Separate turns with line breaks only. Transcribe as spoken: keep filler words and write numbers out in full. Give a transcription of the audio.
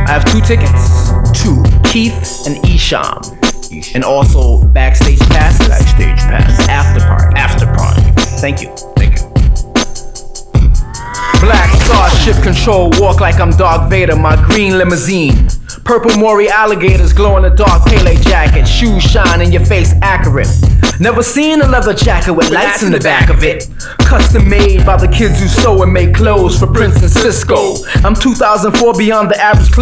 I have two tickets.
Two.
Keith and Isham.
Isham.
And also backstage passes.
Backstage passes.
After party.
After party.
Thank you.
Thank you.
Black Star ship control, walk like I'm Darth Vader, my green limousine. Purple Maury alligators glow in the dark, Pele jacket. Shoes shine in your face, accurate. Never seen a leather jacket with lights in the back of it. Custom made by the kids who sew and make clothes for Prince and Cisco. I'm two thousand four beyond the average.